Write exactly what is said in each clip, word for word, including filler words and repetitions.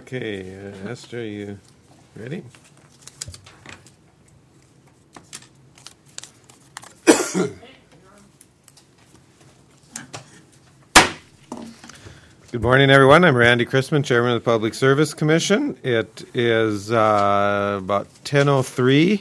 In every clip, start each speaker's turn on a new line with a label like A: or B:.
A: Okay, uh, Esther, you ready? Good morning, everyone. I'm Randy Chrisman, Chairman of the Public Service Commission. It is uh, about ten oh three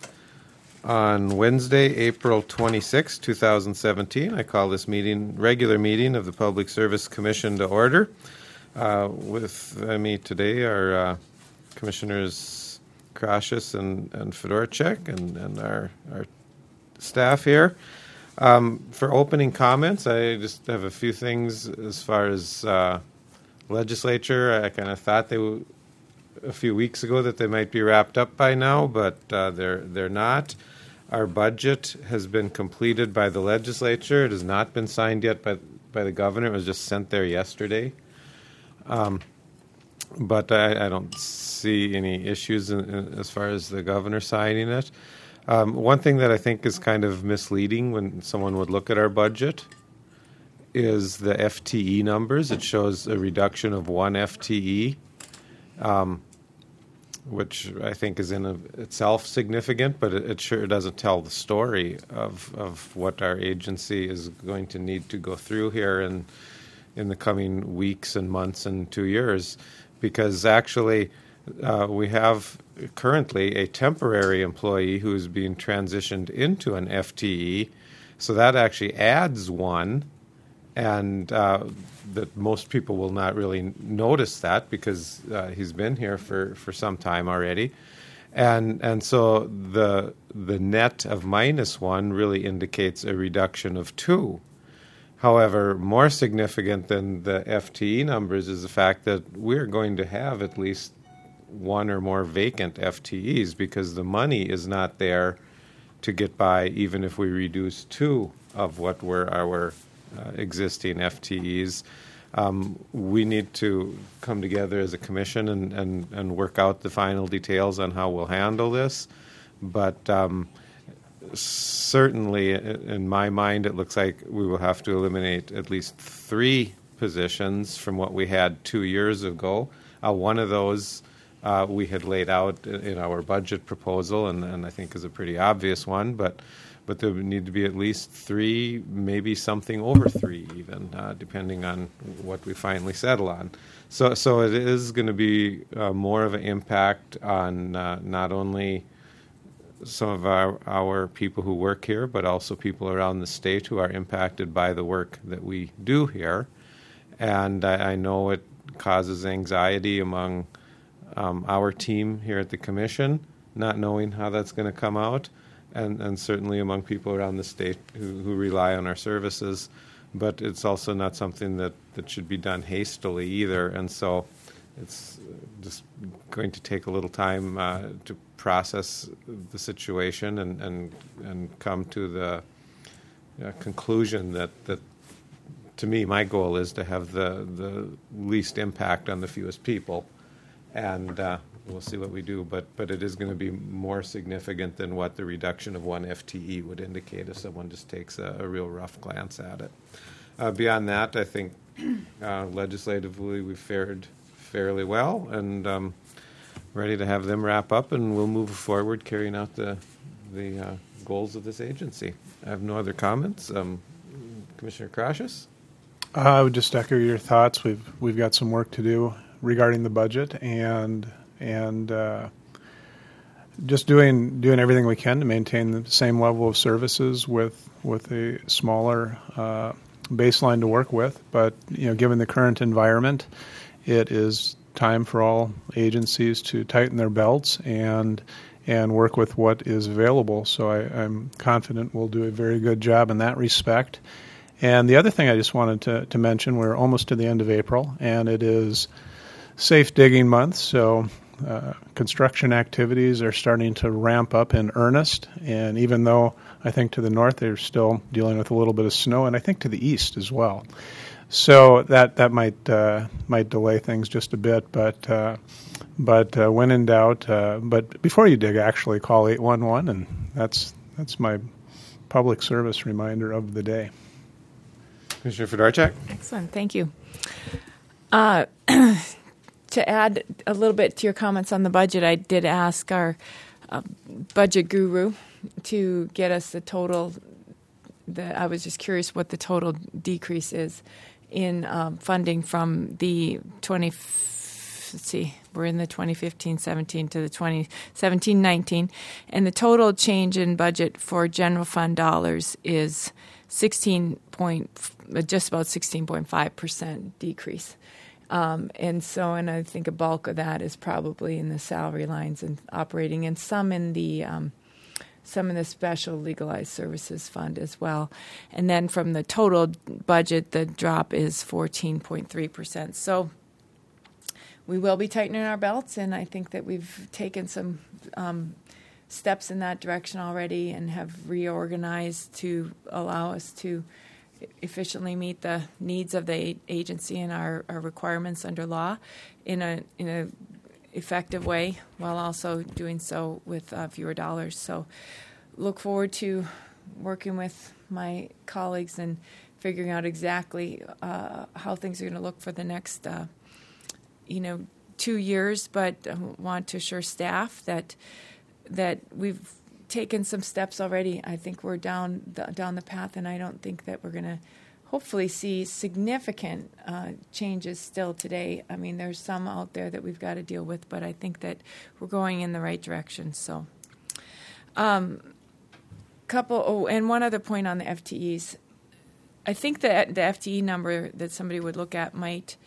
A: on Wednesday, April twenty-sixth, twenty seventeen. I call this meeting, regular meeting of the Public Service Commission to order. Uh, with uh, me today are uh, Commissioners Krasius and, and Fedorchak and, and our, our staff here. Um, for opening comments, I just have a few things as far as uh, legislature. I kind of thought they w- a few weeks ago that they might be wrapped up by now, but uh, they're they're not. Our budget has been completed by the legislature. It has not been signed yet by by the governor. It was just sent there yesterday. Um, but I, I don't see any issues in, in, as far as the governor signing it. Um, one thing that I think is kind of misleading when someone would look at our budget is the F T E numbers. It shows a reduction of one F T E, um, which I think is in of itself significant, but it, it sure doesn't tell the story of, of what our agency is going to need to go through here in, in the coming weeks and months and two years. Because actually uh, we have currently a temporary employee who is being transitioned into an F T E, so that actually adds one, and uh, that most people will not really notice that because uh, he's been here for, for some time already, and and so the the net of minus one really indicates a reduction of two. However, more significant than the F T E numbers is the fact that we're going to have at least one or more vacant F T Es because the money is not there to get by even if we reduce two of what were our uh, existing F T Es. Um, we need to come together as a commission and, and, and work out the final details on how we'll handle this. But um, certainly, in my mind, it looks like we will have to eliminate at least three positions from what we had two years ago. Uh, one of those Uh, we had laid out in our budget proposal, and, and I think is a pretty obvious one, but but there would need to be at least three, maybe something over three even, uh, depending on what we finally settle on. So so it is going to be uh, more of an impact on uh, not only some of our, our people who work here, but also people around the state who are impacted by the work that we do here. And I, I know it causes anxiety among Um, our team here at the commission, not knowing how that's going to come out, and, and certainly among people around the state who, who rely on our services. But it's also not something that, that should be done hastily either, and so it's just going to take a little time uh, to process the situation and, and, and come to the uh, conclusion that, that, to me, my goal is to have the, the least impact on the fewest people. And uh, we'll see what we do, but but it is going to be more significant than what the reduction of one F T E would indicate if someone just takes a, a real rough glance at it. Uh, beyond that, I think uh, legislatively we've fared fairly well, and um, ready to have them wrap up, and we'll move forward carrying out the the uh, goals of this agency. I have no other comments. Um, Commissioner Krasius?
B: Uh, I would just echo your thoughts. We've we've got some work to do regarding the budget, and and uh, just doing doing everything we can to maintain the same level of services with with a smaller uh, baseline to work with. But you know, given the current environment, it is time for all agencies to tighten their belts and and work with what is available. So I, I'm confident we'll do a very good job in that respect. And the other thing I just wanted to, to mention, we're almost to the end of April, and it is safe digging month, so uh, construction activities are starting to ramp up in earnest. And even though I think to the north they're still dealing with a little bit of snow, and I think to the east as well, so that that might uh, might delay things just a bit. But uh, but uh, when in doubt, uh, but before you dig, actually call eight one one, and that's that's my public service reminder of the day.
A: Commissioner Fedorchak?
C: Excellent, thank you. Uh, to add a little bit to your comments on the budget, I did ask our uh, budget guru to get us the total. The, I was just curious what the total decrease is in um, funding from the twenty. Let's see, we're in the twenty fifteen seventeen to the twenty seventeen nineteen, and the total change in budget for general fund dollars is sixteen point, just about sixteen point five percent decrease. Um, and so, and I think a bulk of that is probably in the salary lines and operating, and some in the um, some in the special legalized services fund as well. And then from the total budget, the drop is fourteen point three percent. So we will be tightening our belts, and I think that we've taken some um, steps in that direction already and have reorganized to allow us to efficiently meet the needs of the agency and our, our requirements under law in a in a effective way, while also doing so with uh, fewer dollars. So look forward to working with my colleagues and figuring out exactly uh, how things are going to look for the next uh, you know, two years, but I want to assure staff that that we've taken some steps already. I think we're down the, down the path, and I don't think that we're going to hopefully see significant uh, changes still today. I mean, there's some out there that we've got to deal with, but I think that we're going in the right direction. So, um, couple. Oh, and one other point on the F T Es. I think that the F T E number that somebody would look at might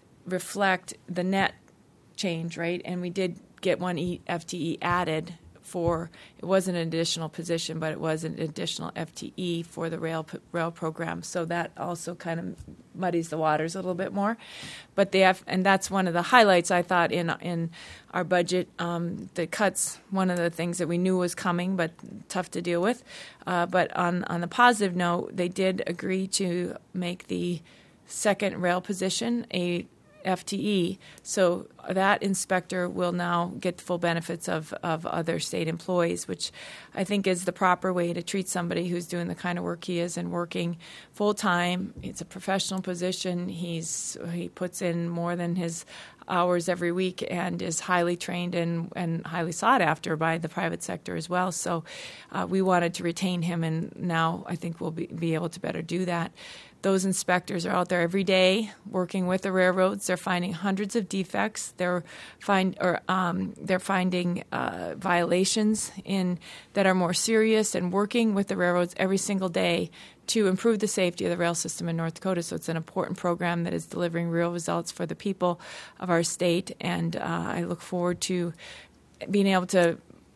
C: reflect the net change, right? And we did get one e- F T E added for, it wasn't an additional position, but it was an additional F T E for the rail rail program. So that also kind of muddies the waters a little bit more. But the F, and that's one of the highlights I thought in in our budget. Um, the cuts, one of the things that we knew was coming, but tough to deal with. Uh, but on on the positive note, they did agree to make the second rail position a F T E, so that inspector will now get the full benefits of, of other state employees, which I think is the proper way to treat somebody who's doing the kind of work he is and working full time. It's a professional position. He's he puts in more than his hours every week and is highly trained and, and highly sought after by the private sector as well. So uh, we wanted to retain him, and now I think we'll be, be able to better do that. Those inspectors are out there every day working with the railroads. They're finding hundreds of defects. They're find or um, they're finding uh, violations in that are more serious, and working with the railroads every single day to improve the safety of the rail system in North Dakota. So it's an important program that is delivering real results for the people of our state, and uh, I look forward to being able to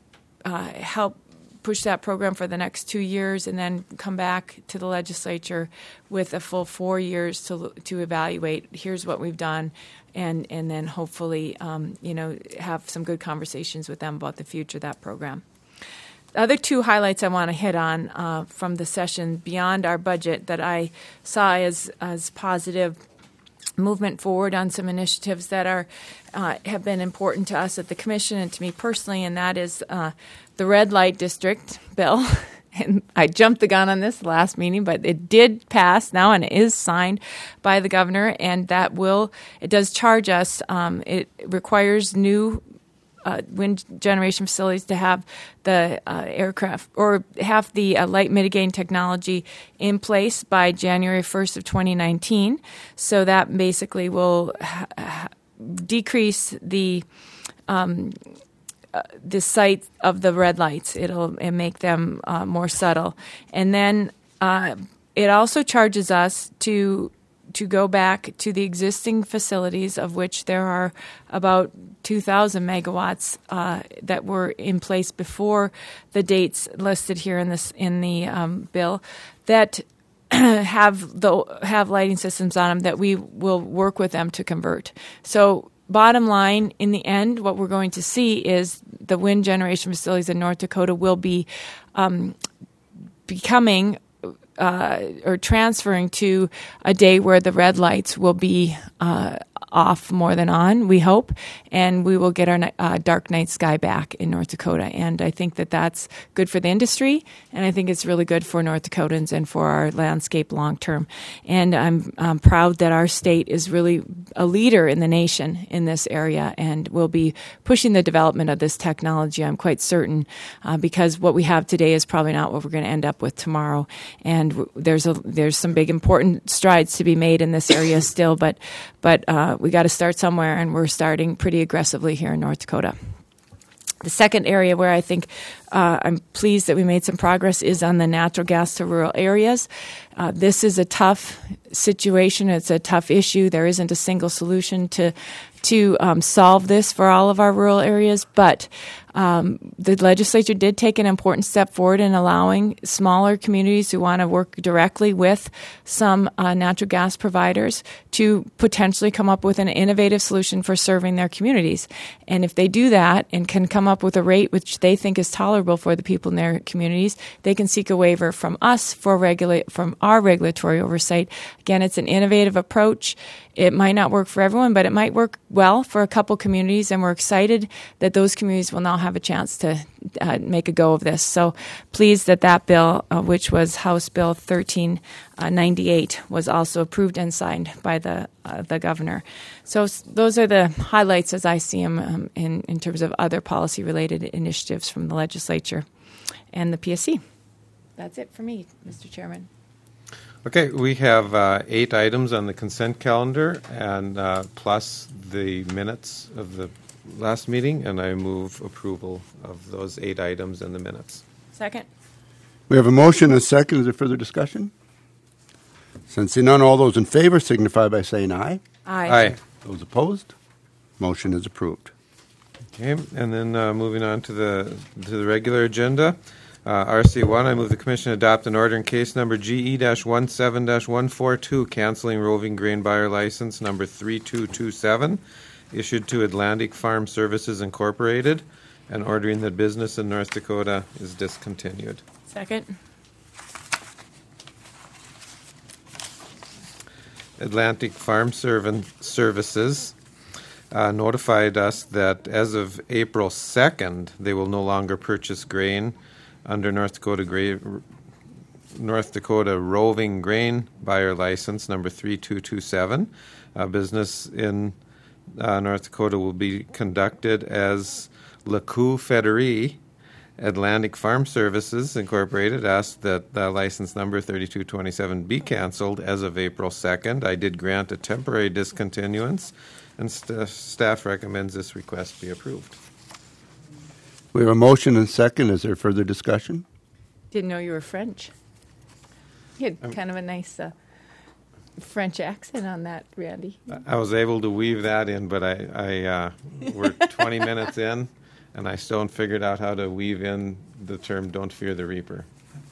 C: uh, help push that program for the next two years and then come back to the legislature with a full four years to to evaluate, here's what we've done, and, and then hopefully, um, you know, have some good conversations with them about the future of that program. The other two highlights I want to hit on uh, from the session beyond our budget that I saw as, as positive movement forward on some initiatives that are uh, have been important to us at the Commission and to me personally, and that is uh, the red light district bill. And I jumped the gun on this last meeting, but it did pass now and it is signed by the governor, and that will, it does charge us, um, it requires new Uh, wind generation facilities to have the uh, aircraft or have the uh, light mitigating technology in place by January first of twenty nineteen. So that basically will ha- ha- decrease the um, uh, the sight of the red lights. It'll, it'll make them uh, more subtle. And then uh, it also charges us to to go back to the existing facilities, of which there are about two thousand megawatts uh, that were in place before the dates listed here in this in the um, bill, that have the have lighting systems on them that we will work with them to convert. So bottom line, in the end, what we're going to see is the wind generation facilities in North Dakota will be um, becoming Uh, or transferring to a day where the red lights will be uh, off more than on, we hope, and we will get our uh, dark night sky back in North Dakota. And I think that that's good for the industry, and I think it's really good for North Dakotans and for our landscape long term. And I'm, I'm proud that our state is really a leader in the nation in this area, and will be pushing the development of this technology, I'm quite certain, uh, because what we have today is probably not what we're going to end up with tomorrow. And w- there's a there's some big important strides to be made in this area still, but but uh, we got to start somewhere, and we're starting pretty aggressively here in North Dakota. The second area where I think uh, I'm pleased that we made some progress is on the natural gas to rural areas. Uh, this is a tough situation. It's a tough issue. There isn't a single solution to to um, solve this for all of our rural areas, but um, the legislature did take an important step forward in allowing smaller communities who want to work directly with some uh, natural gas providers to potentially come up with an innovative solution for serving their communities. And if they do that and can come up with a rate which they think is tolerable for the people in their communities, they can seek a waiver from us for regulate from our regulatory oversight. Again, it's an innovative approach. It might not work for everyone, but it might work well for a couple communities, and we're excited that those communities will now have a chance to uh, make a go of this. So pleased that that bill, uh, which was House Bill thirteen ninety-eight, was also approved and signed by the uh, the governor. So s- those are the highlights as I see them um, in, in terms of other policy-related initiatives from the legislature and the P S C. That's it for me, Mister Chairman.
A: Okay, we have uh, eight items on the consent calendar, and uh, plus the minutes of the last meeting, and I move approval of those eight items and the minutes.
C: Second.
D: We have a motion and a second. Is there further discussion? Since none, all those in favor signify by saying aye.
C: Aye.
A: Aye.
D: Those opposed? Motion is approved.
A: Okay, and then uh, moving on to the to the regular agenda. Uh, R C one, I move the Commission adopt an order in case number G E seventeen one forty-two, canceling roving grain buyer license number three two two seven, issued to Atlantic Farm Services Incorporated, and ordering that business in North Dakota is discontinued.
C: Second.
A: Atlantic Farm Servant Services uh, notified us that as of April second, they will no longer purchase grain under North Dakota gra- North Dakota roving grain buyer license number three two two seven. Uh, business in uh, North Dakota will be conducted as LeCoux Federie. Atlantic Farm Services Incorporated asked that the license number thirty-two twenty-seven be canceled as of April second. I did grant a temporary discontinuance, and st- staff recommends this request be approved.
D: We have a motion and a second. Is there further discussion?
C: Didn't know you were French. You had kind of a nice uh, French accent on that, Randy.
A: I was able to weave that in, but I, I uh, we're twenty minutes in, and I still haven't figured out how to weave in the term "Don't fear the reaper."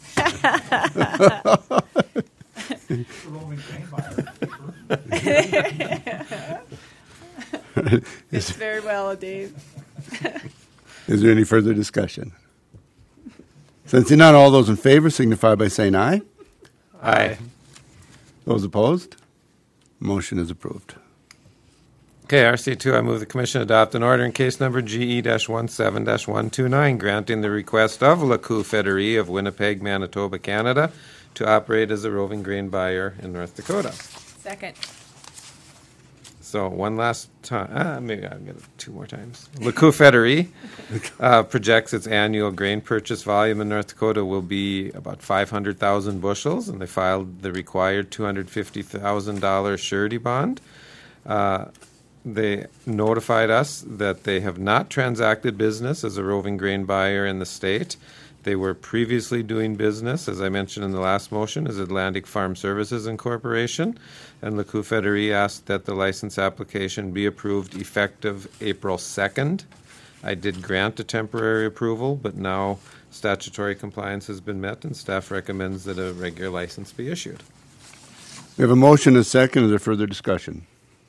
C: It's very well, Dave.
D: Is there any further discussion? Since not all those in favor signify by saying aye.
A: Aye.
D: Those opposed? Motion is approved.
A: Okay, R C two, I move the Commission adopt an order in case number G E seventeen one twenty-nine, granting the request of LeCoux Federie of Winnipeg, Manitoba, Canada, to operate as a roving grain buyer in North Dakota.
C: Second.
A: So one last time, ah, maybe I'll get it two more times. LeCoux Federie uh, projects its annual grain purchase volume in North Dakota will be about five hundred thousand bushels, and they filed the required two hundred fifty thousand dollars surety bond. Uh, they notified us that they have not transacted business as a roving grain buyer in the state. They were previously doing business, as I mentioned in the last motion, as Atlantic Farm Services Incorporation, and LeCoux Federie asked that the license application be approved effective April second. I did grant a temporary approval, but now statutory compliance has been met, and staff recommends that a regular license be issued.
D: We have a motion and a second. Is there further discussion?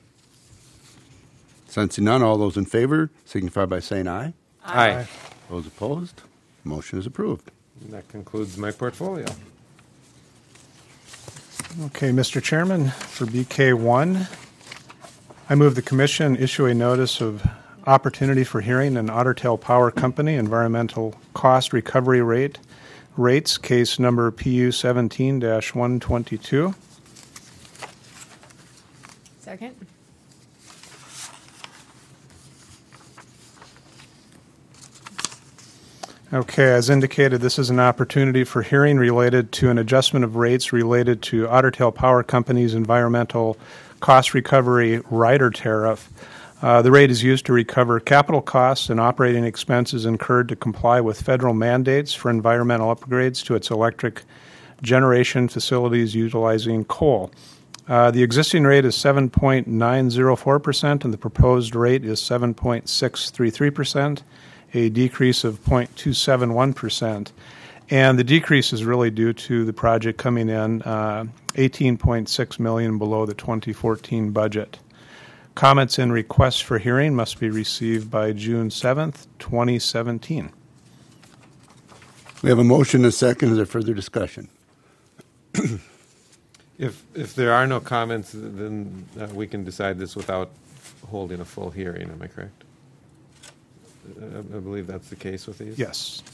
D: Sensing none, all those in favor signify by saying aye.
A: Aye. Aye.
D: Those opposed? Motion is approved.
A: And that concludes my portfolio.
B: Okay, Mister Chairman, for B K one, I move the commission issue a notice of opportunity for hearing an Otter Tail Power Company environmental cost recovery rate rates, case number P U seventeen dash one twenty-two.
C: Second?
B: Okay, as indicated, this is an opportunity for hearing related to an adjustment of rates related to Otter Tail Power Company's environmental cost recovery rider tariff. Uh, the rate is used to recover capital costs and operating expenses incurred to comply with federal mandates for environmental upgrades to its electric generation facilities utilizing coal. Uh, the existing rate is seven point nine zero four percent and the proposed rate is seven point six three three percent, a decrease of zero point two seven one percent. And the decrease is really due to the project coming in uh, eighteen point six million dollars below the twenty fourteen budget. Comments and requests for hearing must be received by June seventh, twenty seventeen.
D: We have a motion and a second. Is there further discussion?
A: If if there are no comments, then uh, we can decide this without holding a full hearing. Am I correct? I, I believe that's the case with these.
B: Yes.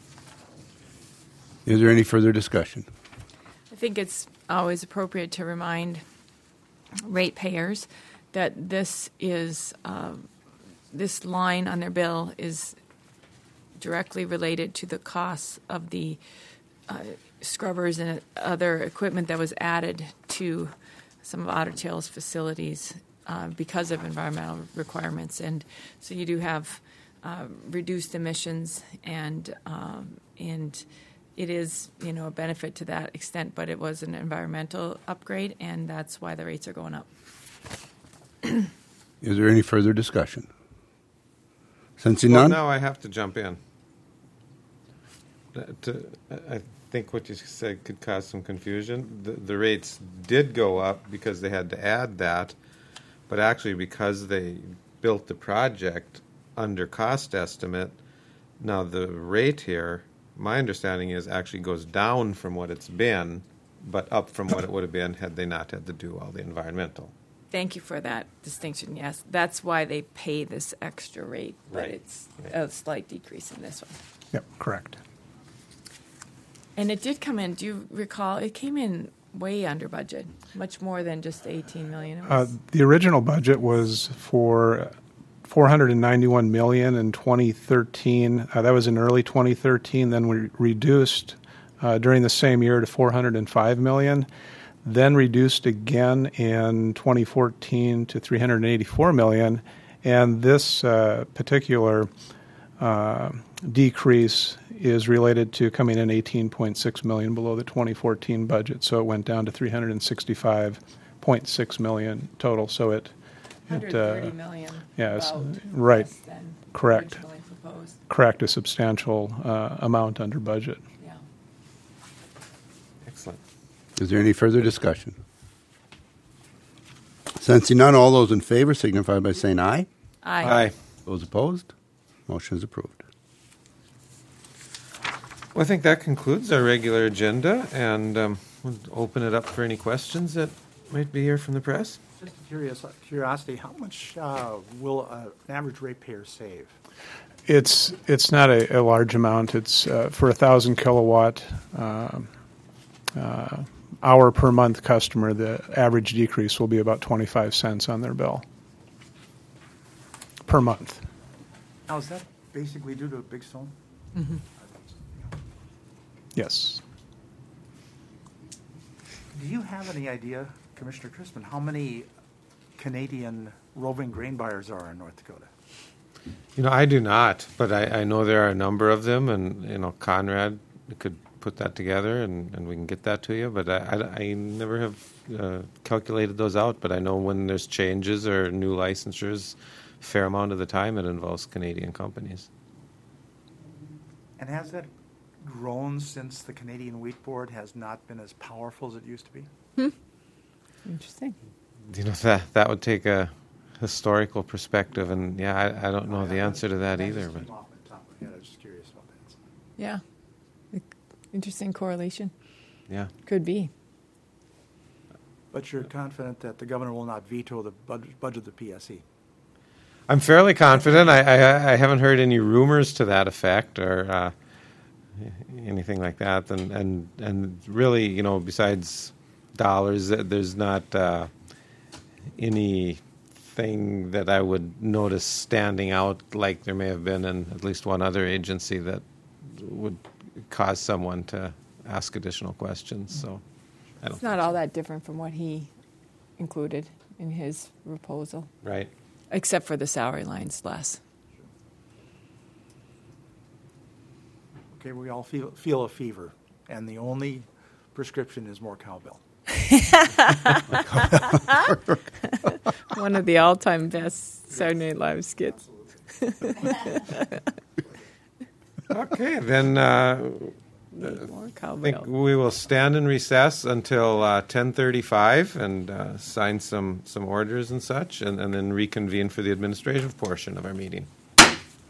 D: Is there any further discussion?
C: I think it's always appropriate to remind ratepayers that this is uh, this line on their bill is directly related to the costs of the uh, scrubbers and other equipment that was added to some of Otter Tail's facilities uh, because of environmental requirements. And so you do have uh, reduced emissions, and um, and it is, you know, a benefit to that extent, but it was an environmental upgrade, and that's why the rates are going up.
D: Is there any further discussion? Sensing
A: Well,
D: none?
A: now I have to jump in. Uh, to, I think what you said could cause some confusion. The, the rates did go up because they had to add that, but actually because they built the project under cost estimate, now the rate here, my understanding is, actually goes down from what it's been, but up from what it would have been had they not had to do all the environmental.
C: Thank you for that distinction. Yes, that's why they pay this extra rate, but
A: Right.
C: it's
A: Right.
C: a slight decrease in this one.
B: Yep, correct.
C: And it did come in, do you recall, it came in way under budget, much more than just eighteen million. It
B: Uh,
C: was,
B: the original budget was for four hundred ninety-one million dollars in twenty thirteen. Uh, that was in early twenty thirteen. Then we reduced uh, during the same year to four hundred five million dollars. Then reduced again in twenty fourteen to three hundred eighty-four million dollars. And this uh, particular uh, decrease is related to coming in eighteen point six million dollars below the twenty fourteen budget. So it went down to three hundred sixty-five point six million dollars total. So it,
C: one
B: it
C: hundred
B: uh,
C: thirty million.
B: yeah, it's-
C: about
B: right.
C: less than
B: Correct.
C: originally proposed.
B: correct a substantial uh, amount under budget.
C: Yeah.
A: Excellent.
D: Is there any further discussion? Sensing none, all those in favor signify by saying aye.
C: Aye.
D: Those opposed? Motion is approved.
A: Well, I think that concludes our regular agenda, and um, we'll open it up for any questions that might be here from the press.
E: Just curious, curiosity, how much uh, will uh, an average ratepayer save?
B: It's it's not a, a large amount. It's uh, for a thousand kilowatt uh, uh, hour per month customer. The average decrease will be about twenty-five cents on their bill per month.
E: Now, is that basically due to a big storm?
B: Yes.
E: Do you have any idea, Commissioner Chrisman, how many Canadian roving grain buyers are in North Dakota?
A: You know, I do not, but I, I know there are a number of them, and, you know, Conrad could put that together, and, and we can get that to you, but I, I, I never have uh, calculated those out, but I know when there's changes or new licensures, a fair amount of the time it involves Canadian companies.
E: And has that grown since the Canadian Wheat Board has not been as powerful as it used to be?
C: Interesting.
A: You know, that that would take a historical perspective, and yeah, I, I don't know the answer to that
E: That
A: either.
E: just
A: But
E: came off the top of my head. I was just curious about that.
C: Yeah. Interesting correlation.
A: yeah,
C: Could be.
E: But you're confident that the governor will not veto the bud- budget of the P S E?
A: I'm fairly confident. I, I, I haven't heard any rumors to that effect or uh, anything like that. And, and and really, you know, besides dollars, there's not uh, anything that I would notice standing out like there may have been in at least one other agency that would cause someone to ask additional questions. So I don't
C: It's not all that different from what he included in his proposal,
A: right.
C: except for the salary lines less.
E: Okay, we all feel, feel a fever, and the only prescription is more cowbell.
C: One of the all-time best Saturday Night Live skits.
A: Okay, then uh,
C: Need more
A: I think
C: cowbell.
A: we will stand in recess until uh, ten thirty-five and uh, sign some, some orders and such, and, and then reconvene for the administrative portion of our meeting.